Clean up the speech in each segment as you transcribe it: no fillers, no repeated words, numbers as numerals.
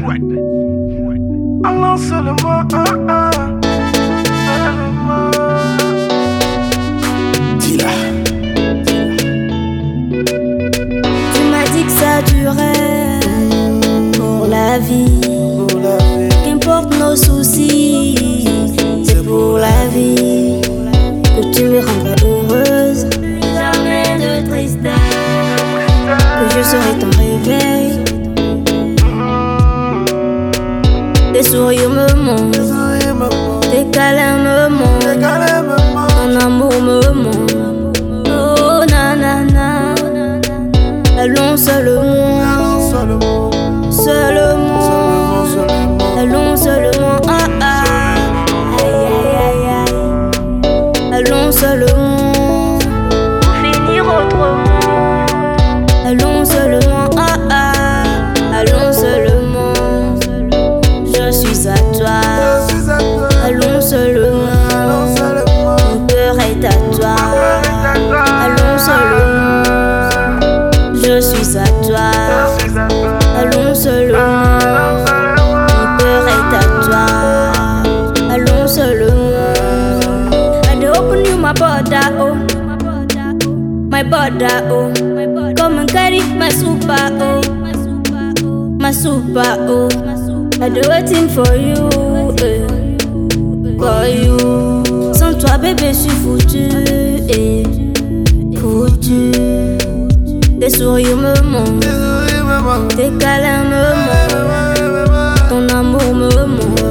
Allons seulement, Dis-la. Tu m'as dit que ça durait pour la vie. Qu'importe nos soucis, c'est pour la vie. Que tu me rendras heureuse, jamais de tristesse. Que je serai ton réveil. Tes sourires me montrent, tes câlins me montrent, ton amour me montre. Oh nanana, allons seulement, allons seulement, ah ah, aïe aïe aïe aïe, allons seulement, pour finir autrement, allons seulement, ah ah, allons seulement. Je suis à toi, allons seulement, mon cœur est à toi, allons seulement, je suis à toi, allons seulement, mon cœur est à toi, allons seulement. I dey open you my border, oh, my border, oh, come and carry my super, oh, my super, oh. I do waiting for you, for you. Sans toi, bébé, je suis foutu, foutu. Tes sourires me montrent, tes câlins me montrent, ton amour me montre.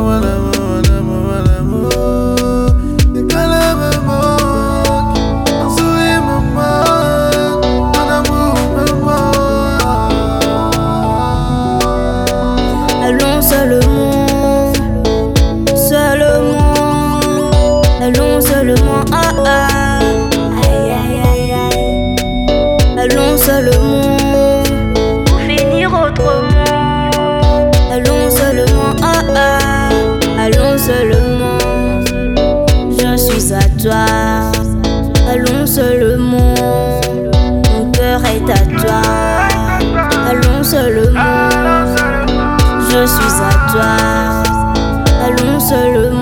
Allons seulement, allons seulement, ah ah, aïe aïe aïe aïe, allons seulement, pour finir autrement, allons seulement, ah ah, allons seulement, je suis à toi, allons seulement, mon cœur est à toi, allons seulement. Je suis à toi, allons seulement.